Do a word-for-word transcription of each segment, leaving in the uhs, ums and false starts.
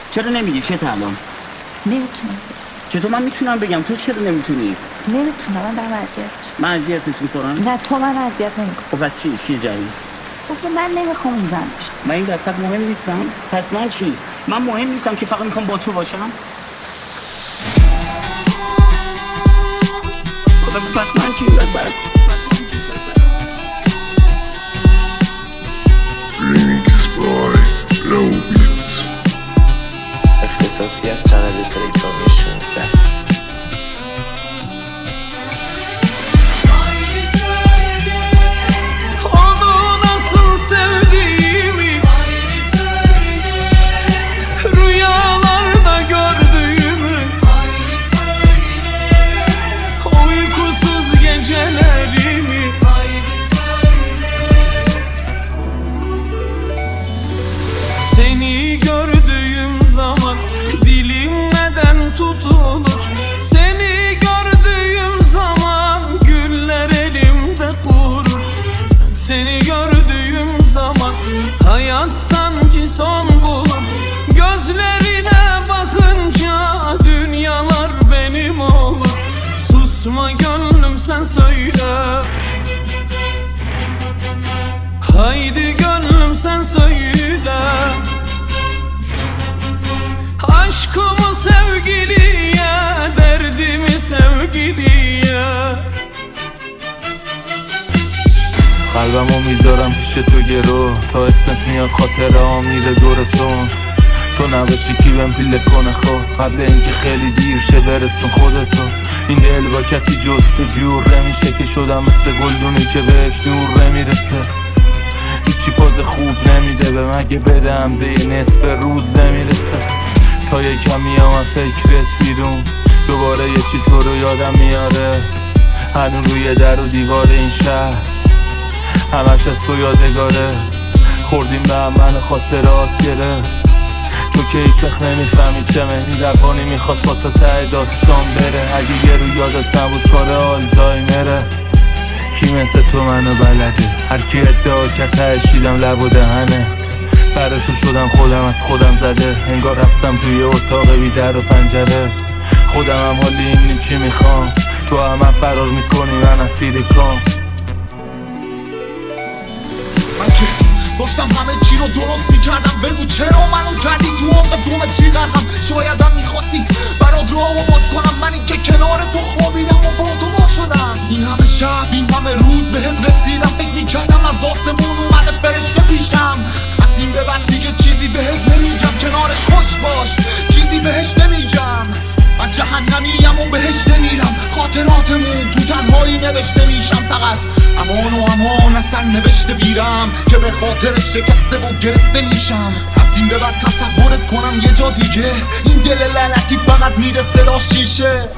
چرا نمیگی چه الان؟ نمیتونم. چطور من میتونم بگم؟ تو چرا نمیتونی؟ نمیتونم، من دارم اذیت میشم. من اذیتت میکنم؟ نه تو من اذیت نمیکنی. خب پس چی؟ چی جایی؟ اصلا من نمیخوام این زن بشم. من این وسط مهم نیستم؟ پس من چی؟ من مهم نیستم که فقط میخوام با تو باشم؟ خدا پس من چی این وسط؟ Remix by Low Beats. اختصاصی از چنل تلگرامی شانزده. Onu nasıl sevdiğimi rüyalarda gördüğümü uykusuz gecelerimi seni gördüğüm zaman dilim neden tutulur? Seni gördüğüm zaman güller elimde kurur. Seni gördüğüm zaman hayat sanki son bulur. Gözlerine bakınca dünyalar benim olur. Susma gönlüm sen söyle. Haydi gönlüm sen söyle. Aşkımı sevgiliye, derdimi sevgiliye. قلبمو میذارم پیش تو گرو تا اسمت میاد خاطره‌ام میره دورتون تو نباشی کی بهم پیله کنه خب قبل اینکه خیلی دیر شه برسون خودتو این دل با کسی جز تو جور نمیشه که شدم مثل گلدونی که بهش نور نمیرسه هیچی فاز خوب نمیده به مگه بدم به یه نصف روز نمیرسه تا یکم میام از فکرت بیرون دوباره یه چی تو رو یادم میاره هنو روی در و دیوار این شهر همش از تو یادگاره خوردیم به هم من خاطرات گره تو که هیچ وقت نمیفهمی چه مهنی روانی میخواست با تا ته داستان بره اگه یه رو یادت نبود کار آلزایمره کی مثل تو منو بلده هر کی ادعا کرد تهشیدم لب و دهنه برای تو شدم خودم از خودم زده انگار حبسم توی اتاق بی در و پنجره خودم هم حالی اینی چی میخوام تو هم, هم فرار میکنی من افریکام من که داشتم همه چی رو درست میکردم بگو چرا منو کردی تو عمق دوم چی غرقم شایدم میخواستی برات راهو باز کنم من این که کنار تو خوابیدم و با تو با شدم این همه شب این همه روز بهت رسیدم فکر میکردم از آسمون اومده فرشته پیشم از این به بعد دیگه چیزی بهت نمیگم کنارش خوش باش چیزی بهش نمیگم من جهنمیم و بهش نمیرم خاطراتمون تو تنهایی نوشته میشم فقط امان و امان از سر نوشته بیرم که به خاطر شکسته و گرفته میشم از این به بعد تصورت کنم یه جا دیگه این دل لعنتی فقط میره صدا شیشه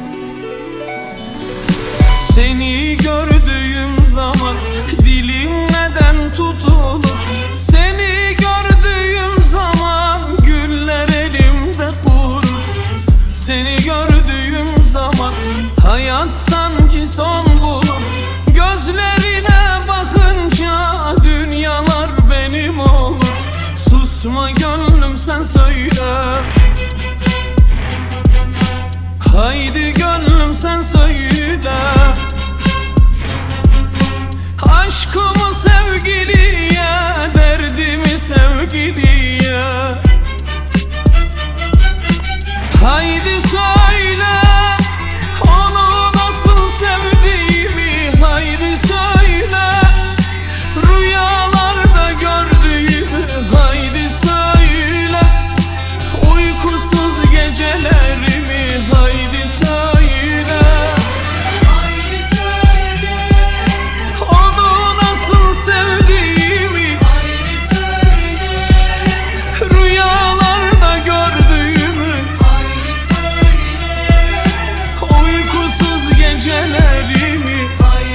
Seni gördüğüm zaman dilim neden tutulur? Seni gördüğüm zaman güller elimde kurur. Seni gördüğüm zaman hayat sanki son bulur. Gözlerine bakınca dünyalar benim olur. Susma gönlüm sen söyle. Haydi gönlüm sen söyle. Aşkımı sevgiliye, derdimi sevgiliye. Haydi söyle onu nasıl sevdiğimi. Haydi söyle rüyalarda gördüğümü. Haydi söyle uykusuz gecelerimi. Haydi söyle onu nasıl sevdiğimi. Rüyalarda gördüğümü. Uykusuz gecelerimi.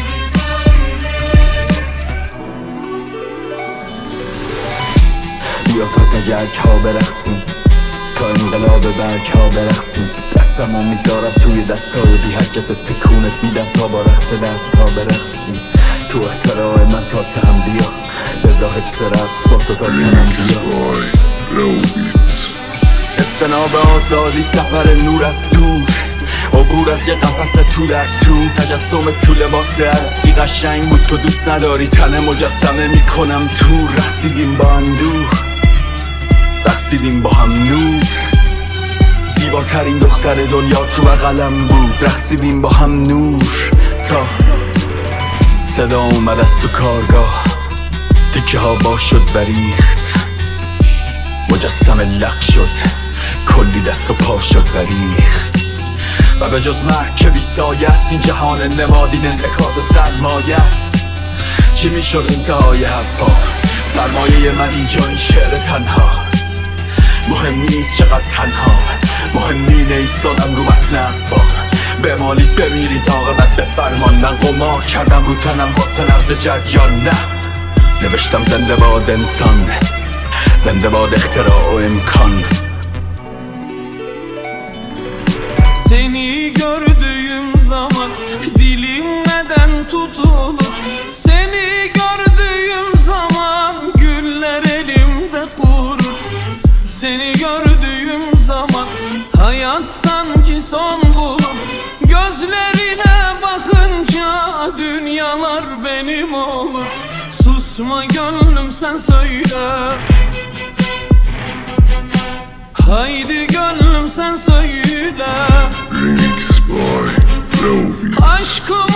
بیا تا تگرک ها برقصیم تا انقلاب برگ ها برقصیم دستمو میذارم توی دستای بی حرکت تکونت میدم تا با رقص دست ها برقصیم تو اختراع من تا تم بیا بزا حس رقص با تو تا تنم بیا استنا به آزادی سفر نور از دور عبور از یه قفس تو در تو تجسم تو لباس عروسی قشنگ بود تو دوست نداری تن مجسمه میکنم تو رقصیدیم با هم دور رقصیدیم با هم نور زیباترین دختر دنیا تو بغلم بود رقصیدیم با هم نور تا صدا اومد از تو کارگاه تیکه ها با شد و ریخت مجسمه لق شد کلی دست و پا شد و ریخت و به جز مرگ که بی سایه است این جهان نمادین انعکاس سرمایه است چی میشد انتهای حرفا سرمایه من اینجا این شعر تنها مهم نیست چقدر تنها مهم نینه ایستادم رو متن حرفا بمالی بمیری عاقبت به فرمان من قمار کردم رو تنم واسه نبض جریان نه نوشتم زنده باد انسان زنده باد اختراع و امکان Seni gördüğüm zaman dilim neden tutulur? Seni gördüğüm zaman güller elimde kurur. Seni gördüğüm zaman hayat sanki son bulur. Gözlerine bakınca dünyalar benim olur. Susma gönlüm sen söyle. Haydi gönlüm sen söyle. Remix by Low Beats. Aşkım